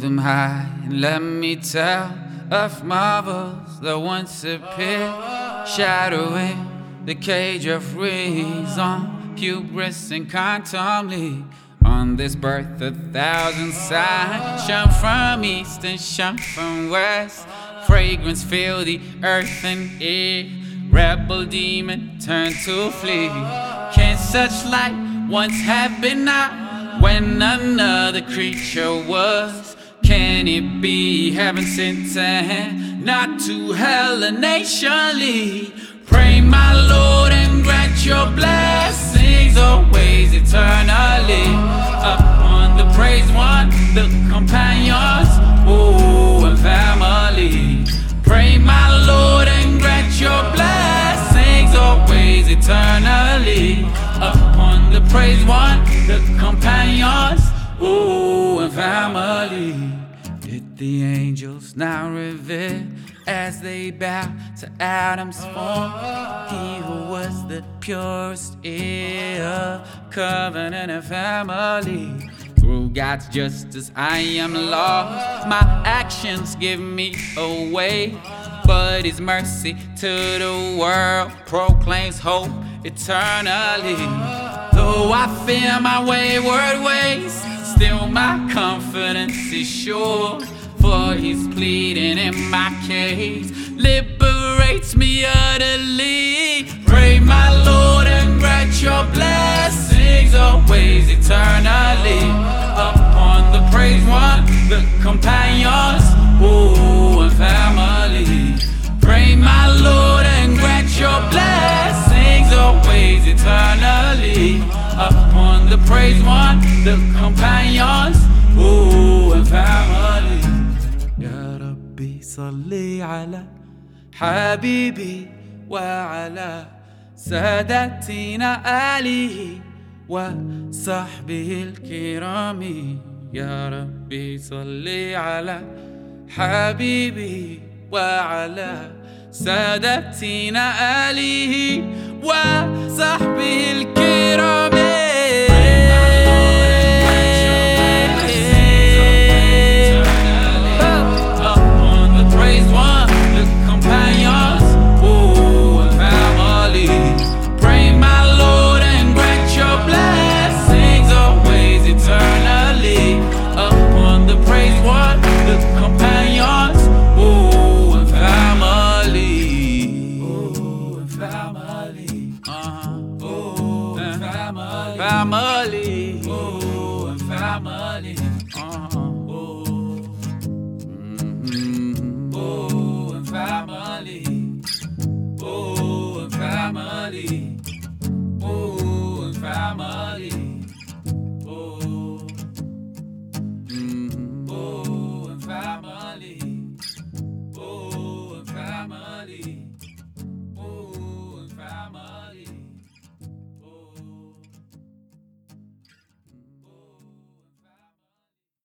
them high and let me tell of marvels that once appeared, shadowing the cage of reason, hubris and quantum leap. On this birth 1,000 signs shone from east and shone from west. Fragrance fill the earth and air. Rebel demon turn to flee. Can such light once have been out when another creature was? Can it be heaven sent to hand, not to hell a nation lead? Pray my Lord and grant your blessings always eternally upon the praised one, the companions, oh, and family. Pray my Lord and grant your blessings always eternally upon the praised one, the companions, oh, and family. Did the angels now reveal as they bow to Adam's form? He who was the purest heir of covenant and family. Through God's justice I am lost. My actions give me away, but His mercy to the world proclaims hope eternally. Though I fear my wayward ways, still my confidence is sure. For He's pleading in my case, liberates me utterly. Pray my Lord and grant your blessings always eternally upon the praised one, the companions, oh, and family. Pray my Lord and grant your blessings always eternally upon the praised one, the companions, oh, and family. Ya Rabbi salli ala habibi wa ala sadatina alihi wa sahbihi al-kirami. Ya Rabbi salli ala habibi wa ala sadatina alihi wa sahbihi al-kirami. Family, oh, and family.